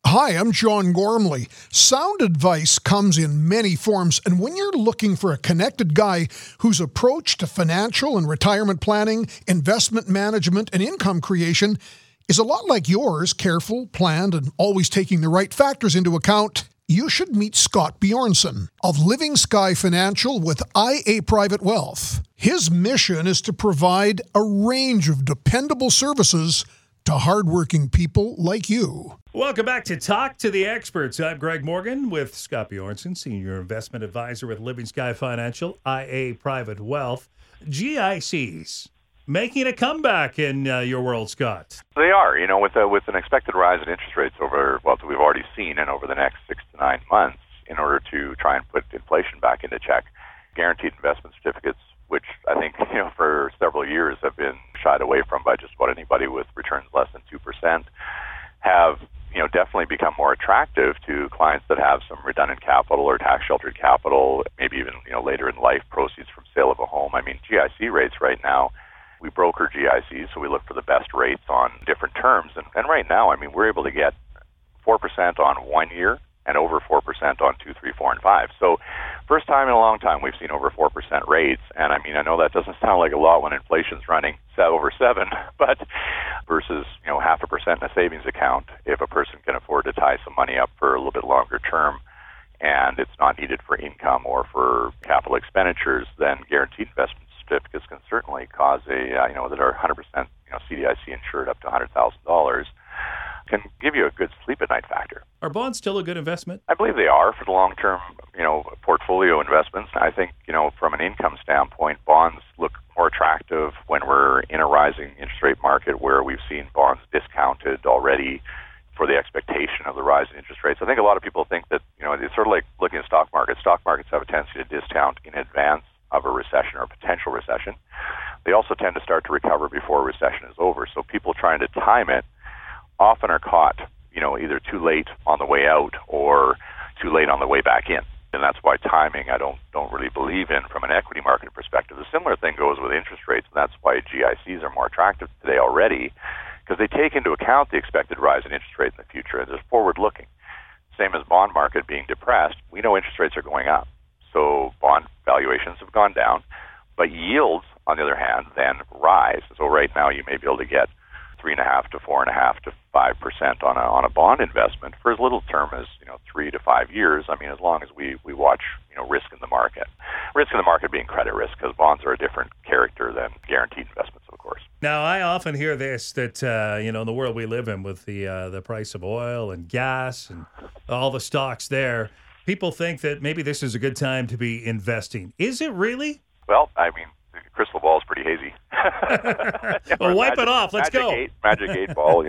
Hi, I'm John Gormley. Sound advice comes in many forms, and when you're looking for a connected guy whose approach to financial and retirement planning, investment management, and income creation is a lot like yours, careful, planned, and always taking the right factors into account, you should meet Scott Bjornson of Living Sky Financial with IA Private Wealth. His mission is to provide a range of dependable services to hardworking people like you. Welcome back to Talk to the Experts. I'm Greg Morgan with Scott Bjornson, Senior Investment Advisor with Living Sky Financial, IA Private Wealth. GICs making a comeback in your world, Scott. They are, with an expected rise in interest rates that we've already seen and over the next 6 to 9 months, in order to try and put inflation back into check. Guaranteed investment certificates, which I think, for several years have been shied away from by just about anybody with returns less than 2%, have definitely become more attractive to clients that have some redundant capital or tax-sheltered capital, maybe even later in life proceeds from sale of a home. I mean, GIC rates right now, we broker GICs, so we look for the best rates on different terms. And right now, I mean, we're able to get 4% on 1 year and over 4% on 2, 3, 4, and 5. So first time in a long time we've seen over 4% rates. And I mean, I know that doesn't sound like a lot when inflation's running over 7, but versus 0.5% in a savings account, if a person can afford to tie some money up for a little bit longer term and it's not needed for income or for capital expenditures, then guaranteed investment certificates can certainly cause that are 100% CDIC insured up to $100,000, can give you a good sleep at night factor. Are bonds still a good investment? I believe they are for the long-term, portfolio investments. I think, from an income standpoint, bonds look more attractive when we're in a rising interest rate market where we've seen bonds discounted already for the expectation of the rise in interest rates. I think a lot of people think that, it's sort of like looking at stock markets. Stock markets have a tendency to discount in advance of a recession or a potential recession. They also tend to start to recover before a recession is over. So people trying to time it often are caught, either too late on the way out or too late on the way back in. And that's why timing I don't really believe in from an equity market perspective. A similar thing goes with interest rates, and that's why GICs are more attractive today already, because they take into account the expected rise in interest rate in the future, and they're forward-looking. Same as bond market being depressed, we know interest rates are going up. So bond valuations have gone down, but yields, on the other hand, then rise. So right now you may be able to get 3.5 to 4.5 to 5% on a bond investment for as little term as 3 to 5 years. I mean, as long as we watch risk in the market. Risk in the market being credit risk, because bonds are a different character than guaranteed investments, of course. Now, I often hear this that in the world we live in with the price of oil and gas and all the stocks there, people think that maybe this is a good time to be investing. Is it really? Well, I mean, the crystal ball is pretty hazy. Well, wipe it off. Let's go. Magic 8 ball.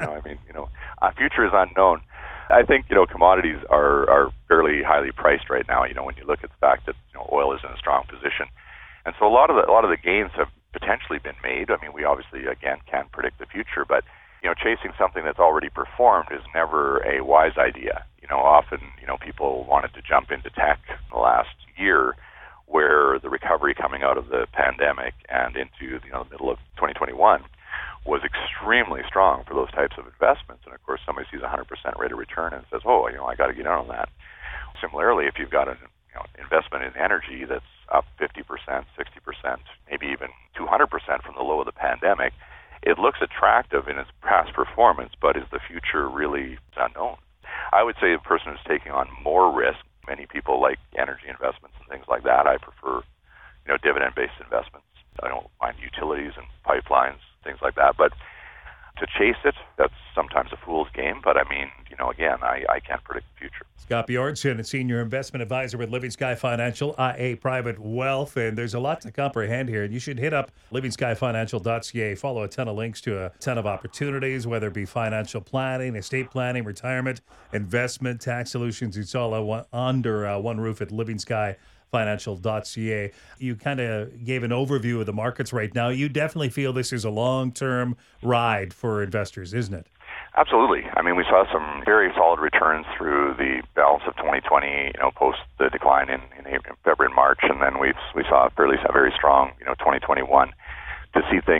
Future is unknown. I think commodities are fairly highly priced right now. When you look at the fact that oil is in a strong position, and so a lot of the gains have potentially been made. I mean, we obviously again can't predict the future, but chasing something that's already performed is never a wise idea. Often people wanted to jump into tech in the last year, where the recovery coming out of the pandemic and into the middle of 2021 was extremely strong for those types of investments. And of course, somebody sees a 100% rate of return and says, "Oh, I got to get in on that." Similarly, if you've got an investment in energy that's up 50%, 60%, maybe even 200% from the low of the pandemic, it looks attractive in its past performance, but is the future really unknown? I would say a person who's taking on more risk. Many people like energy investments and things like that. I prefer, dividend-based investments. I don't mind utilities and pipelines, things like that. But to chase it, that's sometimes a fool's game. But I mean, again, I can't predict the future. Scott Bjornson, Senior Investment Advisor with Living Sky Financial, IA Private Wealth. And there's a lot to comprehend here. And you should hit up livingskyfinancial.ca. Follow a ton of links to a ton of opportunities, whether it be financial planning, estate planning, retirement, investment, tax solutions. It's all under one roof at livingskyfinancial.ca. You kind of gave an overview of the markets right now. You definitely feel this is a long-term ride for investors, isn't it? Absolutely. I mean, we saw some very solid returns through the balance of 2020, post the decline in February and March, and then we saw a very strong, 2021. To see things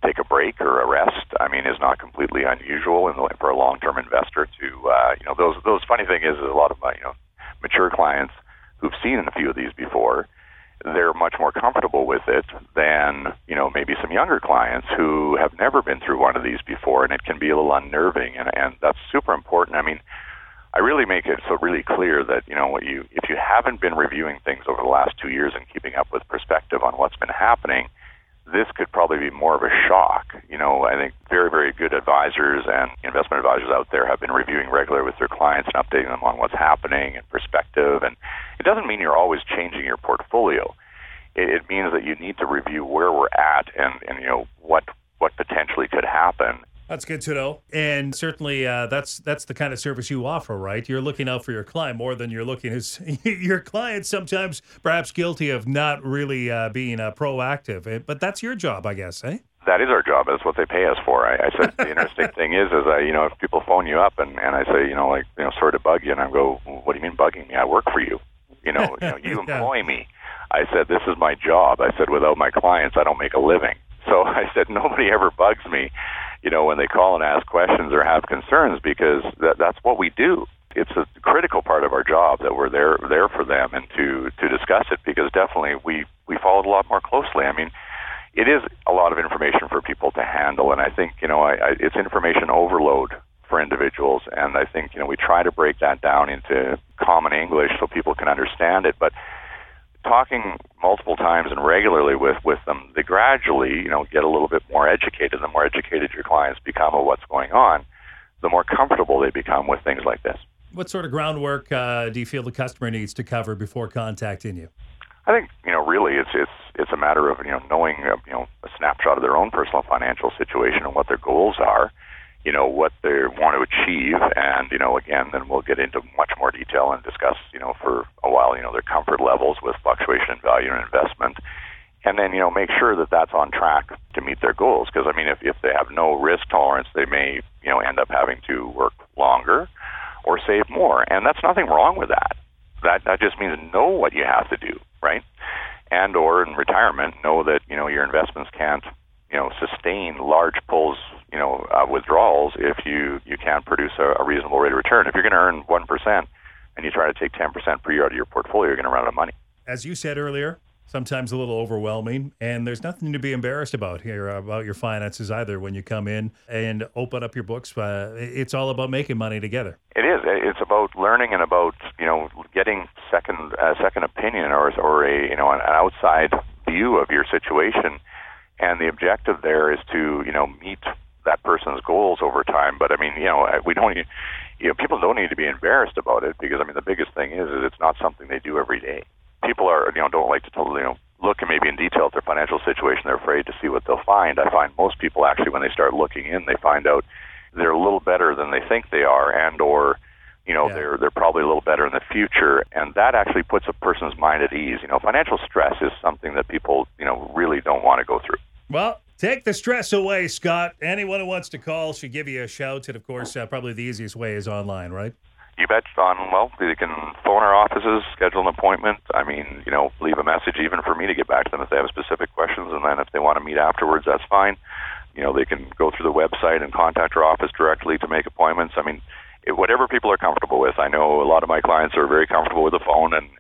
take a break or a rest, I mean, is not completely unusual for a long-term investor to, those funny thing is a lot of my, mature clients who've seen a few of these before, they're much more comfortable with it than, maybe some younger clients who have never been through one of these before, and it can be a little unnerving, and that's super important. I mean, I really make it so really clear that, if you haven't been reviewing things over the last 2 years and keeping up with perspective on what's been happening, this could probably be more of a shock. I think very, very good advisors and investment advisors out there have been reviewing regularly with their clients and updating them on what's happening and perspective. And it doesn't mean you're always changing your portfolio. It means that you need to review where we're at and what potentially could happen. That's good to know. And certainly that's the kind of service you offer, right? You're looking out for your client more than you're looking as your client sometimes perhaps guilty of not really being proactive. But that's your job, I guess, eh? That is our job. That's what they pay us for. I said the interesting thing is if people phone you up and I say, sorry to bug you, and I go, what do you mean bugging me? I work for you. You employ me. I said, this is my job. I said, without my clients, I don't make a living. So I said, nobody ever bugs me, when they call and ask questions or have concerns, because that's what we do. It's a critical part of our job that we're there for them and to discuss it, because definitely we follow it a lot more closely. I mean, it is a lot of information for people to handle, and I think, it's information overload for individuals, and I think, we try to break that down into common English so people can understand it, but talking multiple times and regularly with them, they gradually, get a little bit more educated. The more educated your clients become of what's going on, the more comfortable they become with things like this. What sort of groundwork do you feel the customer needs to cover before contacting you? I think, really it's a matter of, knowing, a snapshot of their own personal financial situation and what their goals are, what they want to achieve. And, again, then we'll get into much more detail and discuss, for a while, their comfort levels with fluctuation in value and investment. And then, make sure that that's on track to meet their goals. Because, I mean, if they have no risk tolerance, they may, end up having to work longer or save more. And that's nothing wrong with that. That just means know what you have to do, right? And or in retirement, know that, your investments can't, sustain large pulls, withdrawals if you can't produce a reasonable rate of return. If you're going to earn 1% and you try to take 10% per year out of your portfolio, you're going to run out of money. As you said earlier, sometimes a little overwhelming, and there's nothing to be embarrassed about here about your finances either when you come in and open up your books. It's all about making money together. It is. It's about learning and about, getting second opinion or an outside view of your situation. And the objective there is to, meet that person's goals over time. But I mean, we don't need, people don't need to be embarrassed about it, because I mean, the biggest thing is it's not something they do every day. People don't like to look maybe in detail at their financial situation. They're afraid to see what they'll find. I find most people actually, when they start looking in, they find out they're a little better than they think they are, and or they're probably a little better in the future, and that actually puts a person's mind at ease. Financial stress is something that people really don't want to go through. Well, take the stress away, Scott. Anyone who wants to call should give you a shout, and of course, probably the easiest way is online, right? You bet, Don. Well, they can phone our offices, schedule an appointment. I mean, leave a message even for me to get back to them if they have specific questions, and then if they want to meet afterwards, that's fine. They can go through the website and contact our office directly to make appointments. I mean, whatever people are comfortable with. I know a lot of my clients are very comfortable with the phone and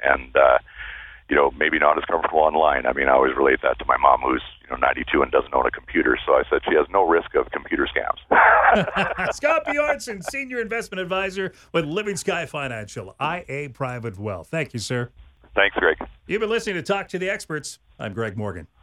maybe not as comfortable online. I mean, I always relate that to my mom, who's 92 and doesn't own a computer. So I said she has no risk of computer scams. Scott Bjornson, Senior Investment Advisor with Living Sky Financial, IA Private Wealth. Thank you, sir. Thanks, Greg. You've been listening to Talk to the Experts. I'm Greg Morgan.